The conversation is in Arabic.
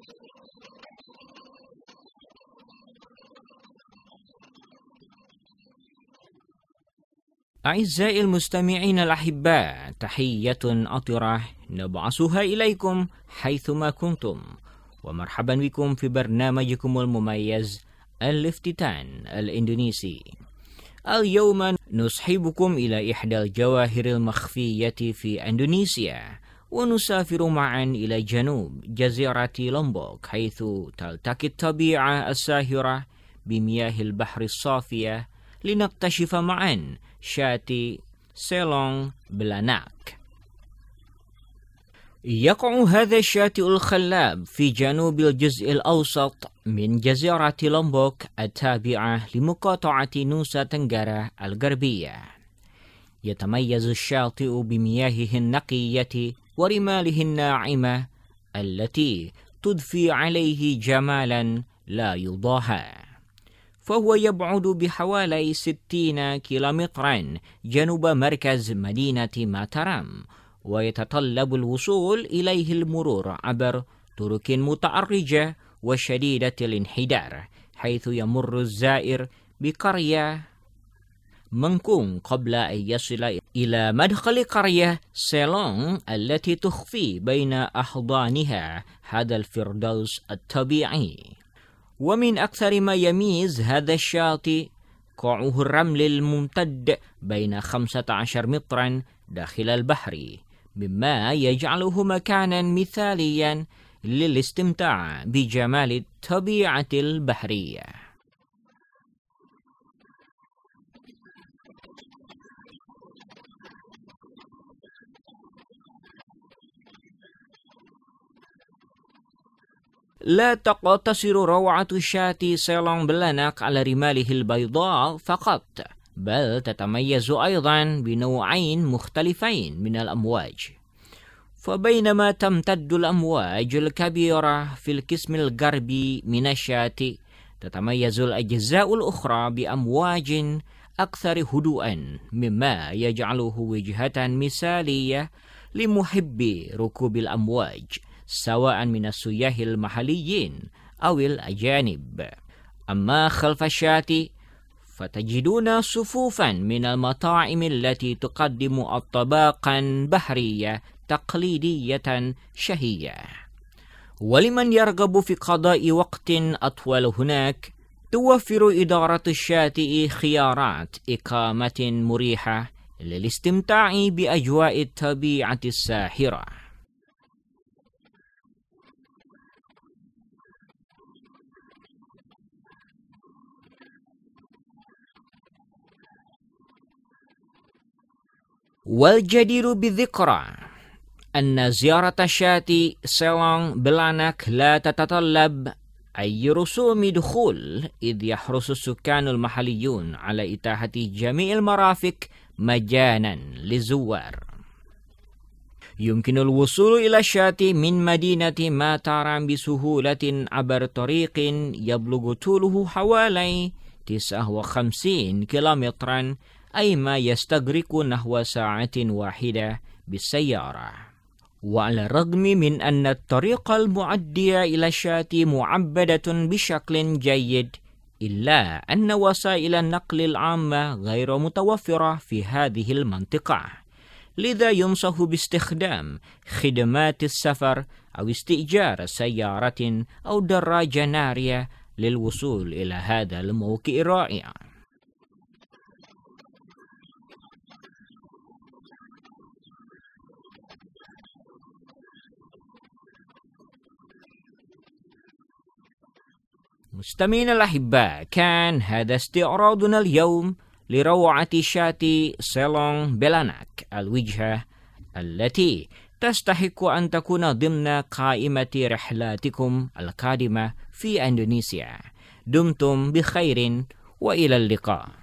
أعزائي المستمعين الأحباء، تحية عطرة نبعثها إليكم حيثما كنتم، ومرحبا بكم في برنامجكم المميز الافتتان الإندونيسي. اليوم نصحبكم إلى إحدى الجواهر المخفية في إندونيسيا، ونسافر معا إلى جنوب جزيرة لومبوك، حيث تلتقي الطبيعة الساحرة بمياه البحر الصافية لنكتشف معا شاطئ سيلونغ بلاناك. يقع هذا الشاطئ الخلاب في جنوب الجزء الأوسط من جزيرة لومبوك التابعة لمقاطعة نوسا تنغرا الغربية. يتميز الشاطئ بمياهه النقية ورماله الناعمة التي تضفي عليه جمالا لا يضاهى، فهو يبعد بحوالي 60 كيلومترا جنوب مركز مدينة ماتارام، ويتطلب الوصول إليه المرور عبر طرق متعرجة وشديدة الانحدار، حيث يمر الزائر بقرية منكون قبل أن يصل إلى مدخل قرية سيلونغ التي تخفي بين أحضانها هذا الفردوس الطبيعي. ومن أكثر ما يميز هذا الشاطئ قاعه الرمل الممتد بين 15 مترا داخل البحر، مما يجعله مكانا مثاليا للاستمتاع بجمال الطبيعة البحرية. لا تقتصر روعة شاطئ سيلونغ بلاناك على رماله البيضاء فقط، بل تتميز أيضا بنوعين مختلفين من الأمواج. فبينما تمتد الأمواج الكبيرة في القسم الغربي من الشاطئ، تتميز الأجزاء الأخرى بأمواج أكثر هدوءا، مما يجعله وجهة مثالية لمحبي ركوب الأمواج، سواء من السياح المحليين أو الأجانب. أما خلف الشاطئ فتجدون صفوفا من المطاعم التي تقدم أطباقا بحرية تقليدية شهية. ولمن يرغب في قضاء وقت أطول هناك، توفر إدارة الشاطئ خيارات إقامة مريحة للاستمتاع بأجواء الطبيعة الساحرة. والجدير بالذكر أن زيارة شاطئ سيلونغ بلاناك لا تتطلب أي رسوم دخول، إذ يحرص السكان المحليون على إتاحة جميع المرافق مجانا للزوار. يمكن الوصول إلى الشاطئ من مدينة ماتارام بسهولة عبر طريق يبلغ طوله حوالي 59 كيلومترا، أي ما يستغرق نحو ساعة واحدة بالسيارة. وعلى الرغم من أن الطريق المؤدية إلى الشاطئ معبدة بشكل جيد، إلا أن وسائل النقل العامة غير متوفرة في هذه المنطقة، لذا ينصح باستخدام خدمات السفر أو استئجار سيارة أو دراجة نارية للوصول إلى هذا الموقع الرائع. مستمعينا الأحباء، كان هذا استعراضنا اليوم لروعة شاطئ سيلونغ بلاناك، الوجهة التي تستحق أن تكون ضمن قائمة رحلاتكم القادمة في إندونيسيا. دمتم بخير وإلى اللقاء.